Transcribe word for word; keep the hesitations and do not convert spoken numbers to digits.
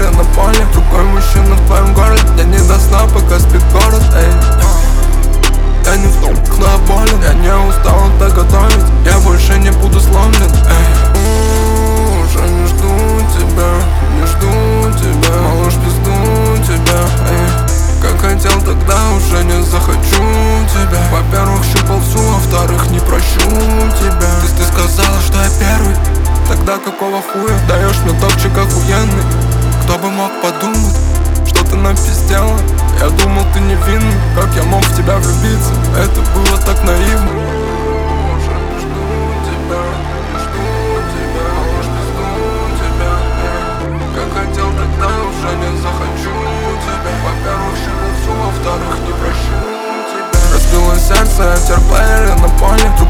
плеере на поле. Другой мужчина в твоем городе, я не до сна, пока спит город, эй. Я не в том, кто болен, я не устал так готовить, я больше не буду сломлен, эй. Уже не жду тебя, не жду тебя, малыш, пизду тебя, эй. Как хотел, тогда уже не захочу тебя. Во-первых, щупал всю, а во-вторых, не прощу тебя. Ты, ты сказала, что я первый, тогда какого хуя даешь мне топчик охуенный? Кто бы мог подумать, что ты напиздела? Я думал, ты невинный, как я мог в тебя влюбиться? Это было так наивно. Уже не жду тебя, не жду тебя, малыш, пизду тебя, эй. Как хотел, тогда уже не захочу тебя. Во-первых, щупал всю, а во-вторых, не прощу тебя. Разбилось сердце, я теперь плеере на поле.